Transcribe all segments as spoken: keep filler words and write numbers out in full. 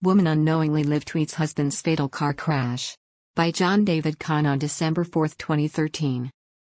Woman unknowingly live tweets husband's fatal car crash. By John David Kahn on December fourth, twenty thirteen.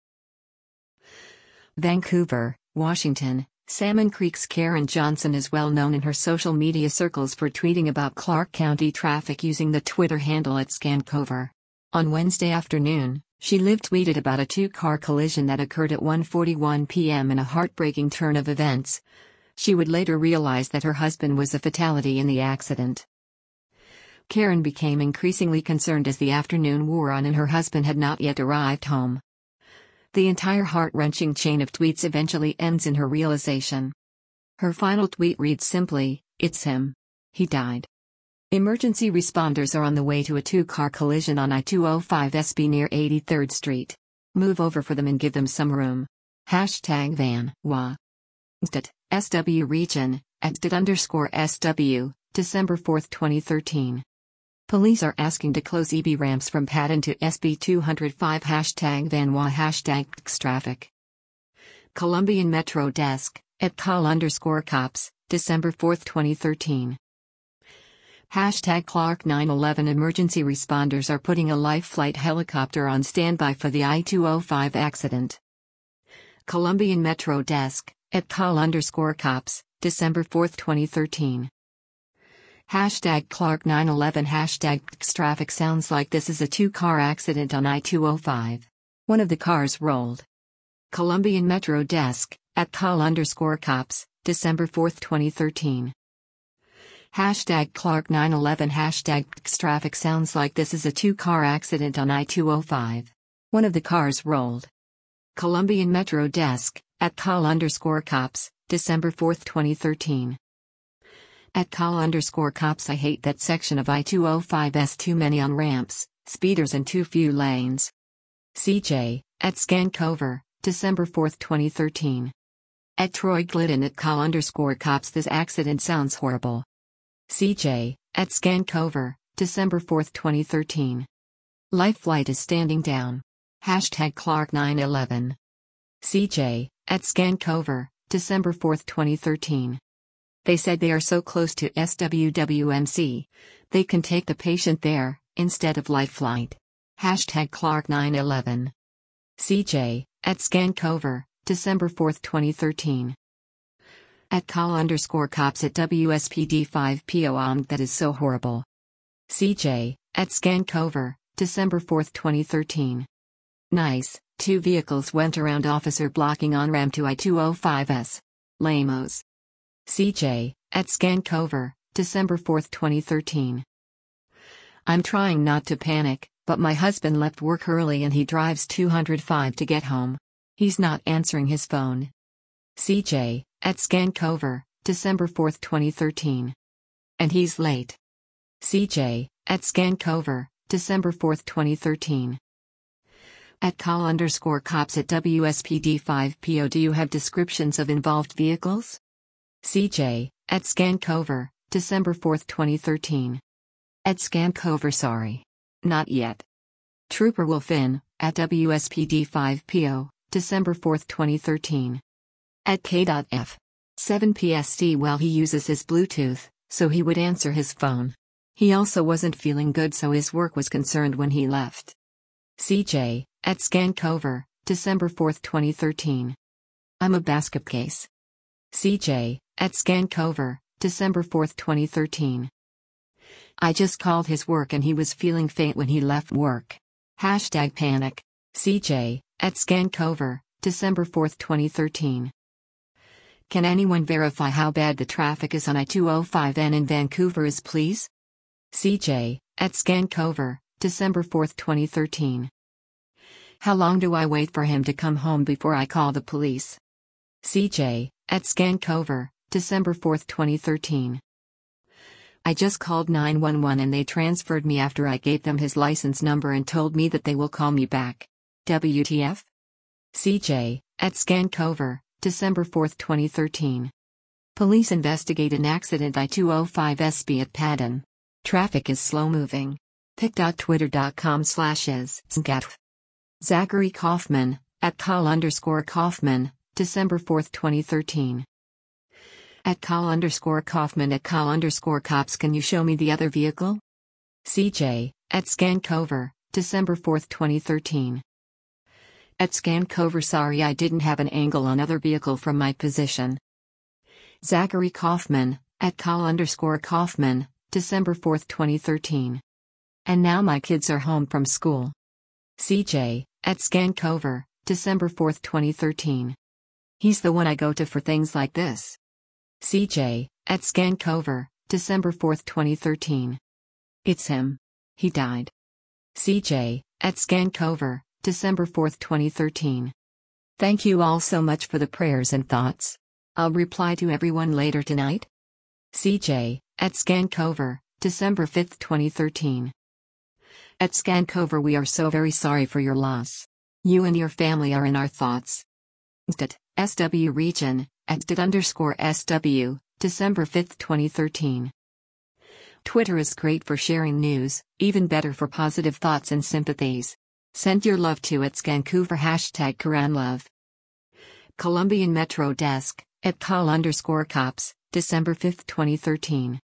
Vancouver, Washington. Salmon Creek's Karen Johnson is well known in her social media circles for tweeting about Clark County traffic using the Twitter handle at Scancover. On Wednesday afternoon, she live tweeted about a two-car collision that occurred at one forty-one p m in a heartbreaking turn of events. She would later realize that her husband was a fatality in the accident. Karen became increasingly concerned as the afternoon wore on and her husband had not yet arrived home. The entire heart-wrenching chain of tweets eventually ends in her realization. Her final tweet reads simply, "It's him. He died." Emergency responders are on the way to a two-car collision on I two oh five S B near eighty-third Street. Move over for them and give them some room. Hashtag Van Wa. Stat, S W Region, at stat underscore S W, December fourth, twenty thirteen. Police are asking to close E B ramps from Paddon to S B two oh five. Hashtag Van Wa. Hashtag Traffic. Columbian Metro Desk, at call underscore cops, December fourth, twenty thirteen. Hashtag Clark nine eleven. Emergency responders are putting a life flight helicopter on standby for the I two oh five accident. Columbian Metro Desk, at call underscore cops, December fourth, twenty thirteen. Hashtag Clark nine eleven. Hashtag Traffic. Sounds like this is a two-car accident on I two oh five. One of the cars rolled. Columbian Metro Desk, at call underscore cops, December fourth, twenty thirteen. Hashtag Clark nine eleven. Hashtag Traffic. Sounds like this is a two-car accident on I two oh five. One of the cars rolled. Columbian Metro Desk, at call underscore cops, December fourth, twenty thirteen. At call underscore cops. I hate that section of I two oh five S. Too many on-ramps, speeders and too few lanes. C J, at Scancover, December fourth, twenty thirteen. At Troy Glidden. At call underscore cops. This accident sounds horrible. C J, at Scancover, December fourth, twenty thirteen. Life flight is standing down. Hashtag Clark nine eleven. C J, at Scancover, December fourth, twenty thirteen. They said they are so close to S W W M C, they can take the patient there, instead of life flight. Hashtag Clark nine eleven. C J, at Scancover, December fourth, twenty thirteen. At call underscore cops. At W S P D five P O M. That is so horrible. C J, at Scancover, December fourth, twenty thirteen. Nice, two vehicles went around officer blocking on-ramp to I two oh five S. Lamos. C J, at Scancover, December fourth, twenty thirteen. I'm trying not to panic, but my husband left work early and he drives two oh five to get home. He's not answering his phone. C J, at Scancover, December fourth, twenty thirteen. And he's late. C J, at Scancover, December fourth, twenty thirteen. At call underscore cops. At W S P D five P O. Do you have descriptions of involved vehicles? C J, at Scancover, December fourth, twenty thirteen. At Scancover. Sorry. Not yet. Trooper Wolfin, at W S P D five P O, December fourth, twenty thirteen. At K.F. seven P S T. Well, he uses his Bluetooth, so he would answer his phone. He also wasn't feeling good, so his work was concerned when he left. C J, at Scancover, December fourth, twenty thirteen. I'm a basket case. C J, at Scancover, December fourth, twenty thirteen. I just called his work and he was feeling faint when he left work. Hashtag panic. C J, at Scancover, December fourth, twenty thirteen. Can anyone verify how bad the traffic is on I two oh five N in Vancouver is, please? C J, at Scancover, December fourth, twenty thirteen. How long do I wait for him to come home before I call the police? C J, at Scancover, December fourth, twenty thirteen. I just called nine one one and they transferred me after I gave them his license number and told me that they will call me back. W T F? C J, at Scancover, December fourth, twenty thirteen. Police investigate an accident I two oh five S B at Paddon. Traffic is slow moving. pic dot twitter dot com slash is scat. Zachary Kaufman, at call underscore Kaufman, December fourth, twenty thirteen. At call underscore Kaufman at call underscore cops. Can you show me the other vehicle? C J, at Scancover, December fourth twenty thirteen. At Scancover, sorry I didn't have an angle on other vehicle from my position. Zachary Kaufman, at call underscore Kaufman, December fourth twenty thirteen. And now my kids are home from school. C J, at Scancover, December fourth twenty thirteen. He's the one I go to for things like this. C J, at Scancover, December fourth twenty thirteen. It's him. He died. C J, at Scancover, December fourth twenty thirteen. Thank you all so much for the prayers and thoughts. I'll reply to everyone later tonight. C J, at Scancover, December fifth twenty thirteen. At Scancover, we are so very sorry for your loss. You and your family are in our thoughts. S W Region, at underscore S W, December fifth twenty thirteen. Twitter is great for sharing news, even better for positive thoughts and sympathies. Send your love to at Scancouver hashtag Quranlove. Colombian Metro Desk, at call underscore cops, December fifth twenty thirteen.